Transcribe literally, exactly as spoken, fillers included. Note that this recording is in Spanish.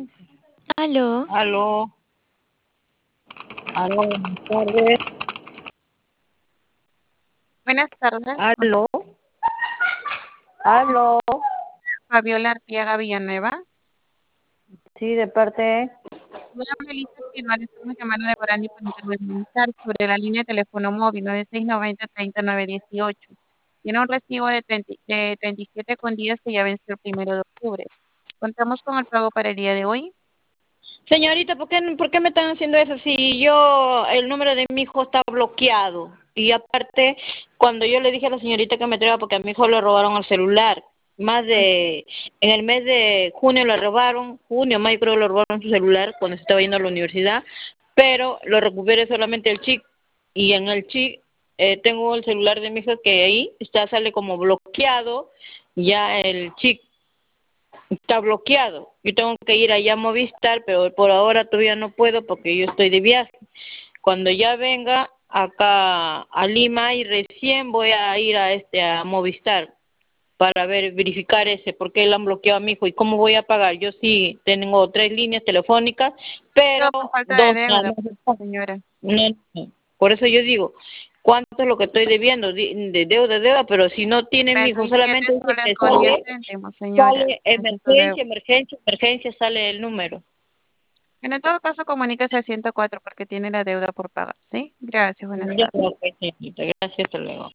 Aló. Aló, aló, buenas tardes. Buenas tardes, con Aló, aló. Fabiola Arteaga Villanueva. Sí, de parte. Voy a Melissa Esquivel, estamos llamando de Morandi para intervenir sobre la línea de teléfono móvil nueve seis nueve cero, tres nueve uno ocho. Tiene un recibo de, treinta de treinta y siete con días que ya venció el primero de octubre. Contamos con el pago para el día de hoy. Señorita, ¿por qué, ¿por qué me están haciendo eso si yo, el número de mi hijo está bloqueado? Y aparte, cuando yo le dije a la señorita que me traiga porque a mi hijo le robaron el celular, más de, en el mes de junio le robaron, junio, mayo creo le robaron su celular cuando se estaba yendo a la universidad, pero lo recuperé solamente el chip, y en el chip eh, tengo el celular de mi hijo que ahí está, sale como bloqueado, ya el chip está bloqueado. Yo tengo que ir allá a Movistar, pero por ahora todavía no puedo porque yo estoy de viaje. Cuando ya venga acá a Lima y recién voy a ir a este a Movistar para ver verificar ese porque él han bloqueado a mi hijo y cómo voy a pagar. Yo sí tengo tres líneas telefónicas, pero Pero por falta de dos nada deuda, más. señora. No, no. Por eso yo digo, ¿cuánto es lo que estoy debiendo? Di- De deuda, deuda, pero si no tiene mi treinta hijo, y siete solamente dice soles que con diez sale céntimos, señora. sale Ese es su deuda. emergencia, emergencia, emergencia, sale el número. En todo caso, comuníquese al ciento cuatro porque tiene la deuda por pagar, ¿sí? Gracias, buenas Yo tardes. creo que sí, gracias, hasta luego.